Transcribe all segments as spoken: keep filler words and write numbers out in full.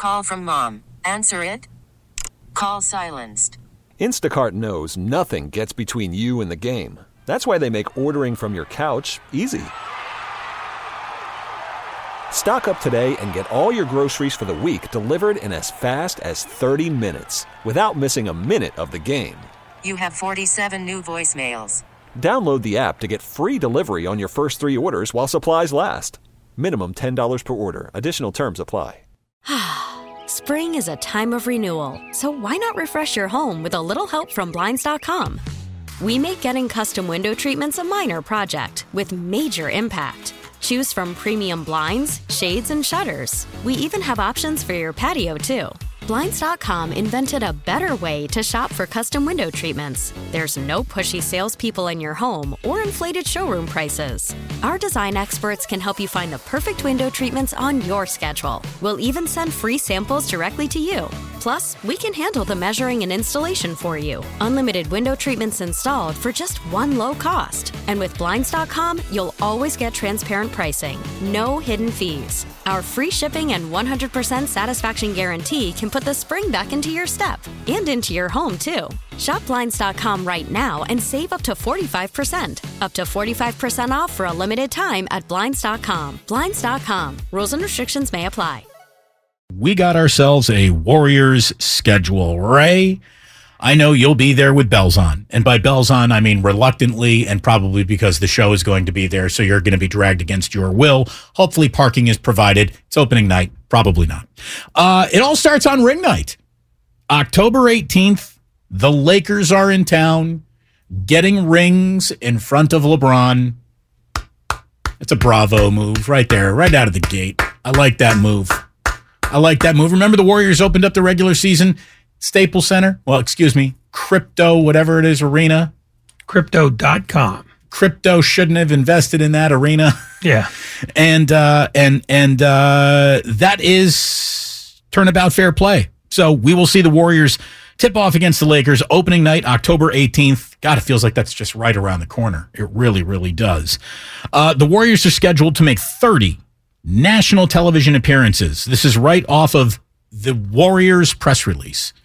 Call from mom. Answer it. Call silenced. Instacart knows nothing gets between you and the game. That's why they make ordering from your couch easy. Stock up today and get all your groceries for the week delivered in as fast as thirty minutes without missing a minute of the game. You have forty-seven new voicemails. Download the app to get free delivery on your first three orders while supplies last. Minimum ten dollars per order. Additional terms apply. Spring is a time of renewal, so why not refresh your home with a little help from Blinds dot com? We make getting custom window treatments a minor project with major impact. Choose from premium blinds, shades, and shutters. We even have options for your patio, too. Blinds dot com invented a better way to shop for custom window treatments. There's no pushy salespeople in your home or inflated showroom prices. Our design experts can help you find the perfect window treatments on your schedule. We'll even send free samples directly to you. Plus, we can handle the measuring and installation for you. Unlimited window treatments installed for just one low cost. And with Blinds dot com, you'll always get transparent pricing. No hidden fees. Our free shipping and one hundred percent satisfaction guarantee can put the spring back into your step and into your home, too. Shop Blinds dot com right now and save up to forty-five percent. Up to forty-five percent off for a limited time at Blinds dot com. Blinds dot com. Rules and restrictions may apply. We got ourselves a Warriors schedule. Ray, I know you'll be there with bells on. And by bells on, I mean reluctantly and probably because the show is going to be there, so you're going to be dragged against your will. Hopefully parking is provided. It's opening night. Probably not. Uh, it all starts on ring night. October eighteenth, the Lakers are in town getting rings in front of LeBron. It's a bravo move right there, right out of the gate. I like that move. I like that move. Remember the Warriors opened up the regular season Staples Center? Well, excuse me, Crypto, whatever it is, arena. Crypto dot com. Crypto shouldn't have invested in that arena. Yeah. and uh, and and uh, that is turnabout fair play. So we will see the Warriors tip off against the Lakers opening night, October eighteenth. God, it feels like that's just right around the corner. It really, really does. Uh, the Warriors are scheduled to make thirty national television appearances. This is right off of the Warriors press release.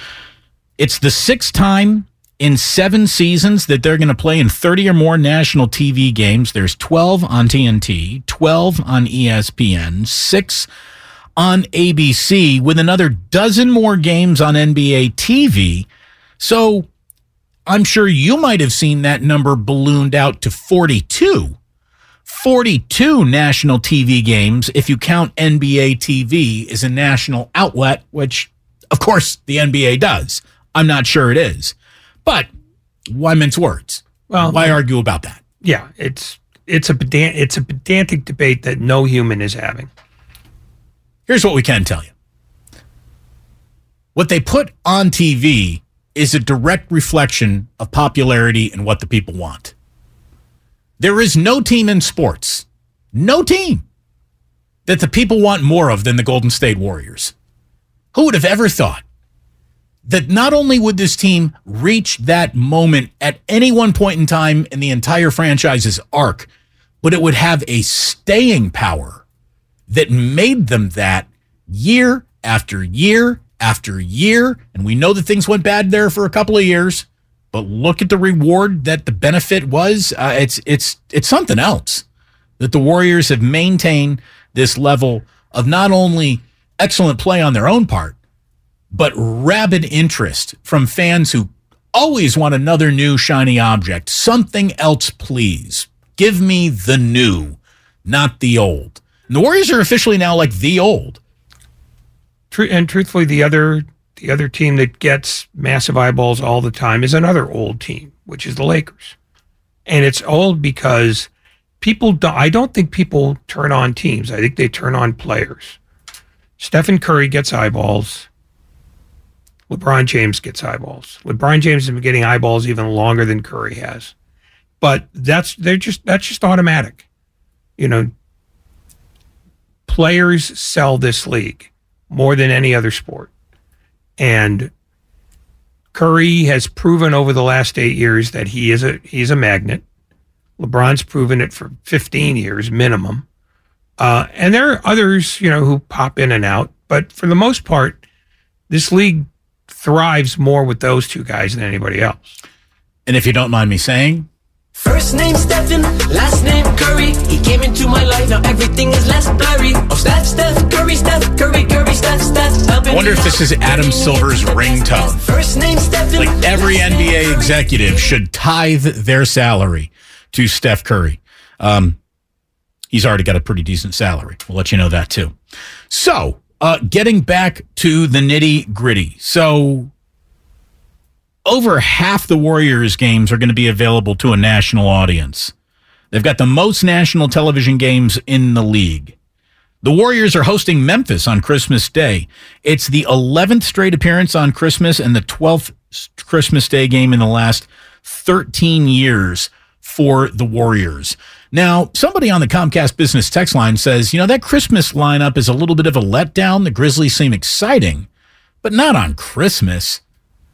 It's the sixth time in seven seasons that they're going to play in thirty or more national T V games. There's twelve on T N T, twelve on E S P N, six on A B C, with another dozen more games on N B A T V. So I'm sure you might have seen that number ballooned out to forty-two. forty-two national T V games if you count N B A T V as a national outlet, which, of course, the N B A does. I'm not sure it is. But why mince words? Well, why argue about that? Yeah, it's it's a pedant, it's a pedantic debate that no human is having. Here's what we can tell you. What they put on T V is a direct reflection of popularity and what the people want. There is no team in sports, no team, that the people want more of than the Golden State Warriors. Who would have ever thought that not only would this team reach that moment at any one point in time in the entire franchise's arc, but it would have a staying power that made them that year after year after year. And we know that things went bad there for a couple of years, but look at the reward that the benefit was. Uh, it's it's it's something else that the Warriors have maintained this level of not only excellent play on their own part, but rabid interest from fans who always want another new shiny object. Something else, please. Give me the new, not the old. And the Warriors are officially now like the old. And truthfully, the other the other team that gets massive eyeballs all the time is another old team, which is the Lakers. And it's old because people don't, I don't think people turn on teams. I think they turn on players. Stephen Curry gets eyeballs. LeBron James gets eyeballs. LeBron James has been getting eyeballs even longer than Curry has. But that's they're just that's just automatic. You know, players sell this league more than any other sport. And Curry has proven over the last eight years that he is a he's a magnet. LeBron's proven it for fifteen years minimum. Uh, and there are others, you know, who pop in and out. But for the most part, this league thrives more with those two guys than anybody else. And if you don't mind me saying, first name Stephen, last name Curry. He came into my life, now everything is less blurry. Oh, Steph, Steph, Curry, Steph, Curry, Curry, Steph, Steph. I wonder if this is Adam Silver's ringtone. First name Stephen. Like every N B A executive should tithe their salary to Steph Curry. Um, he's already got a pretty decent salary. We'll let you know that too. So, uh, getting back to the nitty gritty. So, over half the Warriors games are going to be available to a national audience. They've got the most national television games in the league. The Warriors are hosting Memphis on Christmas Day. It's the eleventh straight appearance on Christmas and the twelfth Christmas Day game in the last thirteen years for the Warriors. Now, somebody on the Comcast Business text line says, you know, that Christmas lineup is a little bit of a letdown. The Grizzlies seem exciting, but not on Christmas.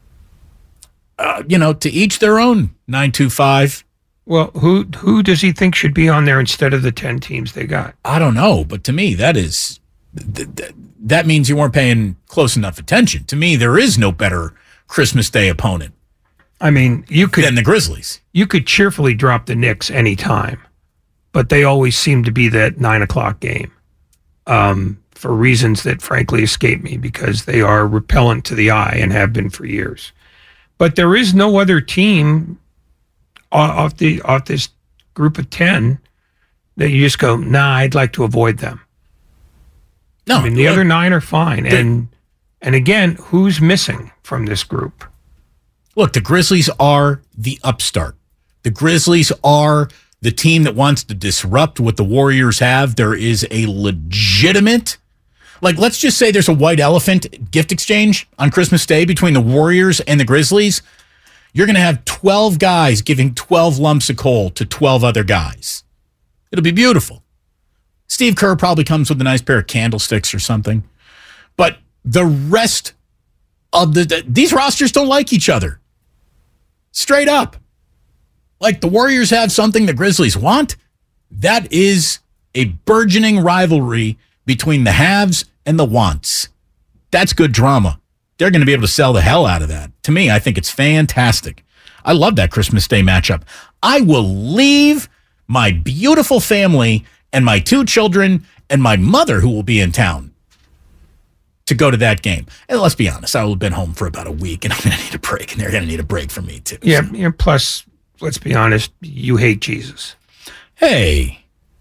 Uh, you know, to each their own, nine two five. Well, who who does he think should be on there instead of the ten teams they got? I don't know, but to me, that is th- th- that means you weren't paying close enough attention. To me, there is no better Christmas Day opponent. I mean, you could than the Grizzlies. You could cheerfully drop the Knicks anytime, but they always seem to be that nine o'clock game um, for reasons that frankly escape me because they are repellent to the eye and have been for years. But there is no other team off the off this group of ten that you just go, nah, I'd like to avoid them. No, I mean the look, other nine are fine, the, and and again, who's missing from this group? Look, the Grizzlies are the upstart. The Grizzlies are the team that wants to disrupt what the Warriors have. There is a legitimate, like, let's just say there's a white elephant gift exchange on Christmas Day between the Warriors and the Grizzlies. You're going to have twelve guys giving twelve lumps of coal to twelve other guys. It'll be beautiful. Steve Kerr probably comes with a nice pair of candlesticks or something. But the rest of the, the these rosters don't like each other. Straight up. Like the Warriors have something the Grizzlies want. That is a burgeoning rivalry between the haves and the wants. That's good drama. They're going to be able to sell the hell out of that. To me, I think it's fantastic. I love that Christmas Day matchup. I will leave my beautiful family and my two children and my mother, who will be in town, to go to that game. And let's be honest, I will have been home for about a week, and I'm going to need a break, and they're going to need a break from me, too. Yeah, so. yeah, plus, let's be honest, you hate Jesus. Hey,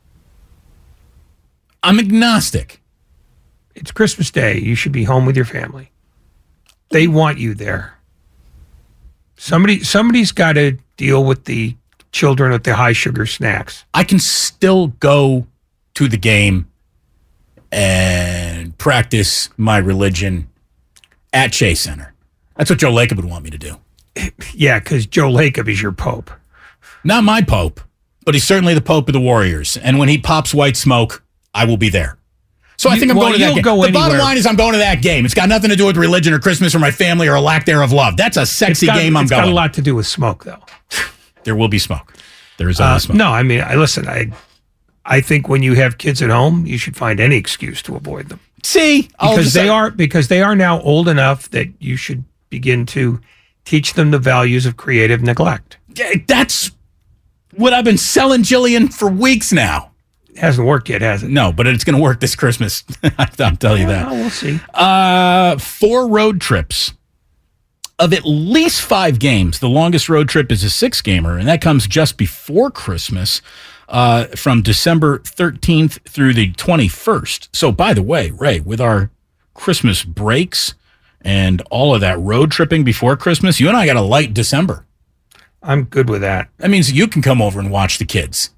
I'm agnostic. It's Christmas Day. You should be home with your family. They want you there. Somebody, somebody's got to deal with the children with the high sugar snacks. I can still go to the game and practice my religion at Chase Center. That's what Joe Lacob would want me to do. Yeah, because Joe Lacob is your pope. Not my pope, but he's certainly the pope of the Warriors. And when he pops white smoke, I will be there. So I think I'm well, going to that game. Go the anywhere. Bottom line is I'm going to that game. It's got nothing to do with religion or Christmas or my family or a lack thereof love. That's a sexy got, game I'm it's going. It's got a lot to do with smoke, though. There will be smoke. There is always uh, smoke. No, I mean, I listen, I I think when you have kids at home, you should find any excuse to avoid them. See? Because they are because they are now old enough that you should begin to teach them the values of creative neglect. Yeah, that's what I've been selling Jillian for weeks now. It hasn't worked yet, has it? No, but it's going to work this Christmas. I'll tell you yeah, that. Well, we'll see. Uh, four road trips of at least five games. The longest road trip is a six-gamer, and that comes just before Christmas uh, from December thirteenth through the twenty-first. So, by the way, Ray, with our Christmas breaks and all of that road tripping before Christmas, you and I got a light December. I'm good with that. That means you can come over and watch the kids.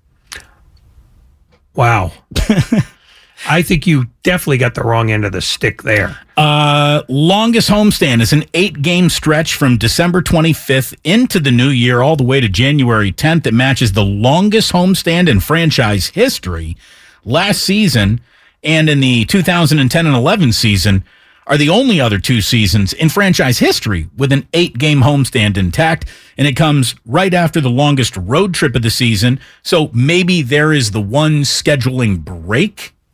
Wow. I think you definitely got the wrong end of the stick there. Uh, longest homestand is an eight-game stretch from December twenty-fifth into the new year all the way to January tenth. It matches the longest homestand in franchise history. Last season and in the two thousand ten and eleven season are the only other two seasons in franchise history with an eight-game homestand intact, and it comes right after the longest road trip of the season, so maybe there is the one scheduling break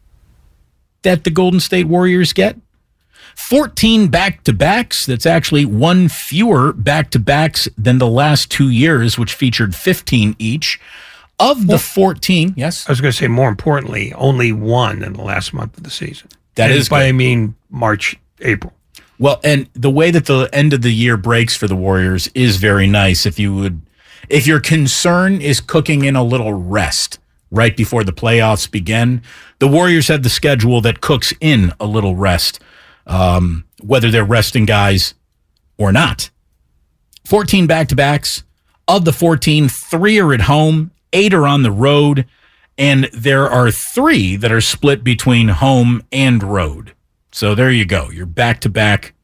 that the Golden State Warriors get? fourteen back-to-backs. That's actually one fewer back-to-backs than the last two years, which featured fifteen each. Of the fourteen, yes? I was going to say, more importantly, only one in the last month of the season. That and is by good. I mean March, April. Well, and the way that the end of the year breaks for the Warriors is very nice. If you would, if your concern is cooking in a little rest right before the playoffs begin, the Warriors have the schedule that cooks in a little rest, um, whether they're resting guys or not. fourteen back-to-backs. Of the fourteen, three are at home, eight are on the road, and there are three that are split between home and road. So there you go, your back-to-back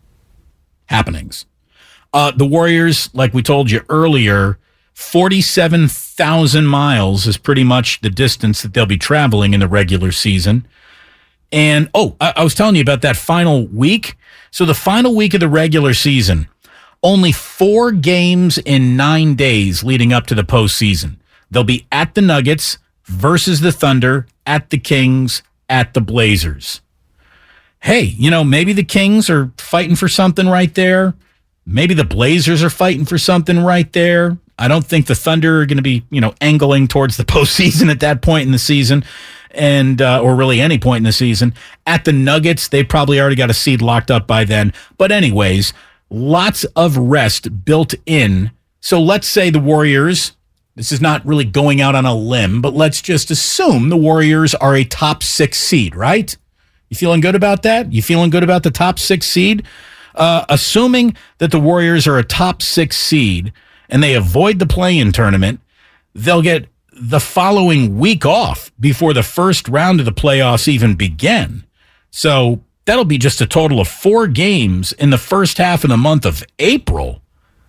happenings. Uh, the Warriors, like we told you earlier, forty-seven thousand miles is pretty much the distance that they'll be traveling in the regular season. And, oh, I, I was telling you about that final week. So the final week of the regular season, only four games in nine days leading up to the postseason. They'll be at the Nuggets versus the Thunder, at the Kings, at the Blazers. Hey, you know, maybe the Kings are fighting for something right there. Maybe the Blazers are fighting for something right there. I don't think the Thunder are going to be, you know, angling towards the postseason at that point in the season, and uh, or really any point in the season. At the Nuggets, they probably already got a seed locked up by then. But anyways, lots of rest built in. So let's say the Warriors, this is not really going out on a limb, but let's just assume the Warriors are a top six seed, right? You feeling good about that? You feeling good about the top six seed? Uh, assuming that the Warriors are a top six seed and they avoid the play-in tournament, they'll get the following week off before the first round of the playoffs even begin. So that'll be just a total of four games in the first half of the month of April,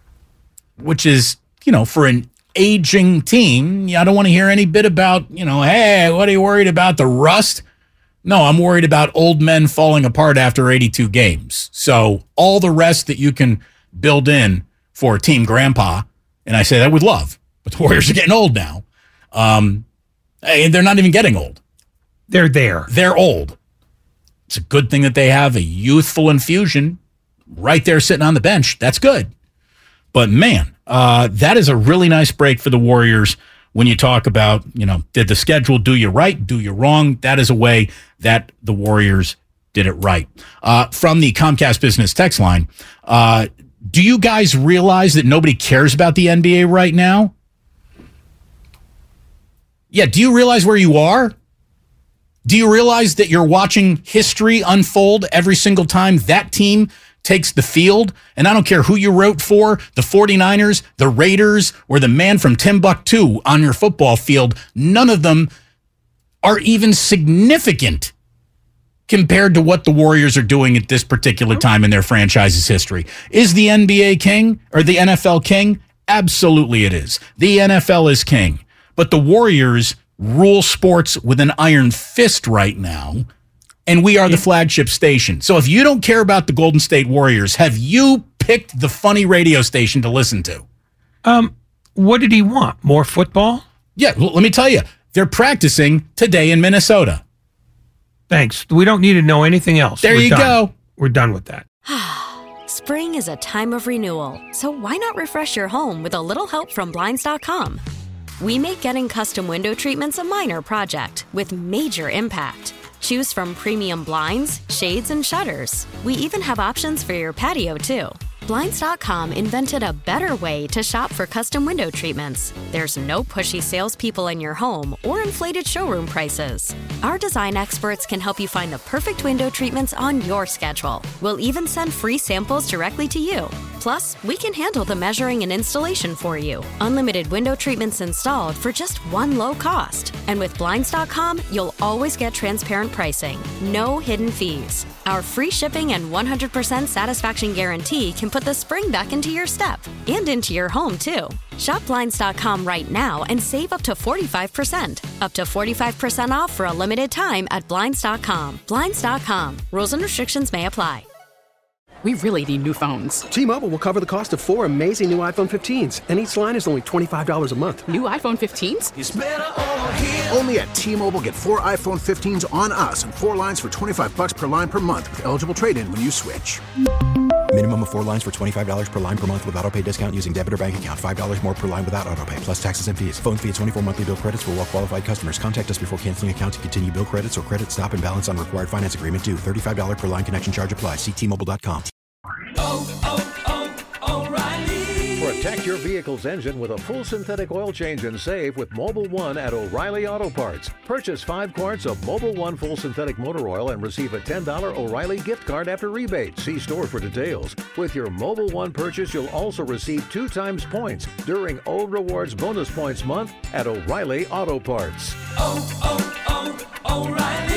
which is, you know, for an aging team, I don't want to hear any bit about, you know, hey, what are you worried about, the rust? No, I'm worried about old men falling apart after eighty-two games. So all the rest that you can build in for Team Grandpa, and I say that with love, but the Warriors are getting old now. Um, and they're not even getting old. They're there. They're old. It's a good thing that they have a youthful infusion right there sitting on the bench. That's good. But, man, uh, that is a really nice break for the Warriors when you talk about, you know, did the schedule do you right, do you wrong? That is a way that the Warriors did it right. Uh, from the Comcast Business text line, uh, do you guys realize that nobody cares about the N B A right now? Yeah, do you realize where you are? Do you realize that you're watching history unfold every single time that team takes the field? And I don't care who you wrote for, the 49ers, the Raiders, or the man from Timbuktu on your football field, none of them are even significant compared to what the Warriors are doing at this particular time in their franchise's history. Is the N B A king or the N F L king? Absolutely it is. The N F L is king. But the Warriors rule sports with an iron fist right now, and we are the flagship station. So if you don't care about the Golden State Warriors, have you picked the funny radio station to listen to? Um, what did he want? More football? Yeah, well, let me tell you. They're practicing today in Minnesota. Thanks. We don't need to know anything else. There We're you done. go. We're done with that. Spring is a time of renewal, so why not refresh your home with a little help from Blinds dot com? We make getting custom window treatments a minor project with major impact. Choose from premium blinds, shades, and shutters. We even have options for your patio, too. Blinds dot com invented a better way to shop for custom window treatments. There's no pushy salespeople in your home or inflated showroom prices. Our design experts can help you find the perfect window treatments on your schedule. We'll even send free samples directly to you. Plus, we can handle the measuring and installation for you. Unlimited window treatments installed for just one low cost. And with Blinds dot com, you'll always get transparent pricing. No hidden fees. Our free shipping and one hundred percent satisfaction guarantee can put the spring back into your step and into your home, too. Shop Blinds dot com right now and save up to forty-five percent. Up to forty-five percent off for a limited time at Blinds dot com. Blinds dot com. Rules and restrictions may apply. We really need new phones. T-Mobile will cover the cost of four amazing new iPhone fifteens, and each line is only twenty-five dollars a month. New iPhone fifteens? It's better over here. Only at T-Mobile, get four iPhone fifteens on us and four lines for twenty-five bucks per line per month with eligible trade-in when you switch. Minimum of four lines for twenty-five dollars per line per month with autopay discount using debit or bank account. five dollars more per line without autopay, plus taxes and fees. Phone fee at twenty-four monthly bill credits for well-qualified customers. Contact us before canceling account to continue bill credits or credit stop and balance on required finance agreement due. thirty-five dollars per line connection charge applies. See T Mobile dot com. Oh, oh, oh, O'Reilly. Protect your vehicle's engine with a full synthetic oil change and save with Mobil one at O'Reilly Auto Parts. Purchase five quarts of Mobil one full synthetic motor oil and receive a ten dollars O'Reilly gift card after rebate. See store for details. With your Mobil one purchase, you'll also receive two times points during Old Rewards Bonus Points Month at O'Reilly Auto Parts. Oh, oh, oh, O'Reilly.